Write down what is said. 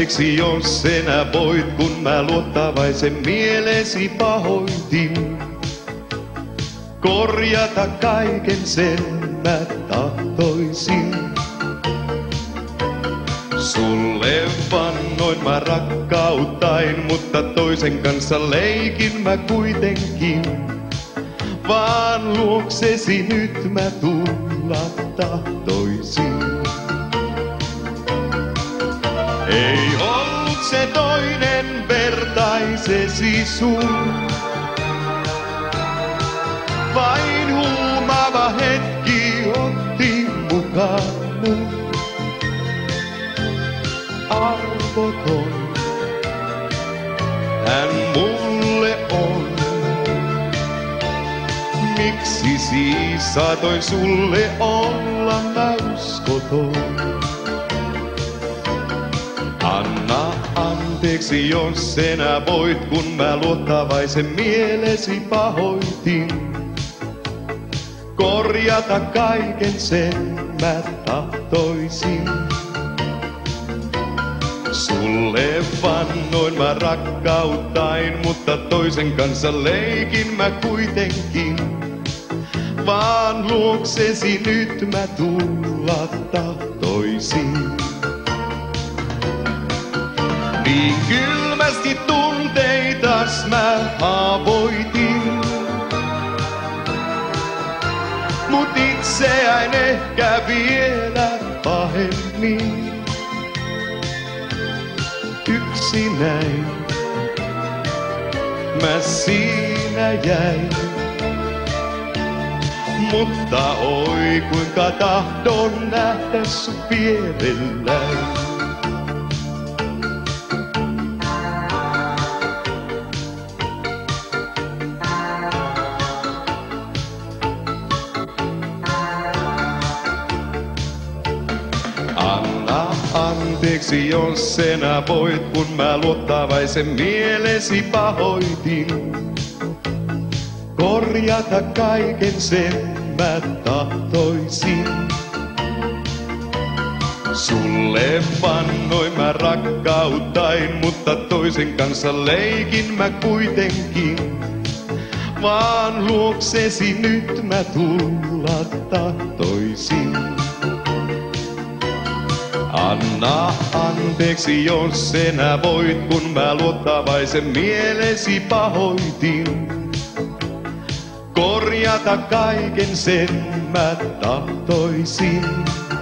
anteeksi, jos enää voit, kun mä luottavaisen mielesi pahoitin. Korjata kaiken sen mä tahtoisin. Sulle vannoin mä rakkauttain, mutta toisen kanssa leikin mä kuitenkin. Vaan luoksesi nyt mä tulla tahtoisin. Ei ollut se toinen vertaisesi sun, vain huumaava hetki otti mukaan mun. Arvoton hän mulle on. Miksi siis saatoin sulle olla mä uskoton? Anna anteeksi, jos enää voit, kun mä luottavaisen mielesi pahoitin. Korjata kaiken sen mä tahtoisin. Sulle vannoin mä rakkauttain, mutta toisen kanssa leikin mä kuitenkin. Vaan luoksesi nyt mä tulla tahtoisin. Niin kylmästi tunteitas mä haavoitin, mut itseään ehkä vielä pahemmin. Yksinäin mä siinä jäin, mutta oi kuinka tahdon nähdä sut vierelläin. Anna anteeksi, jos enää voit, kun mä luottavaisen mielesi pahoitin. Korjata kaiken sen mä tahtoisin. Sulle vannoin mä rakkauttain, mutta toisen kanssa leikin mä kuitenkin. Vaan luoksesi nyt mä tulla tahtoisin. Anna anteeksi, jos enää voit, kun mä luottavaisen mielesi pahoitin. Korjata kaiken sen mä tahtoisin.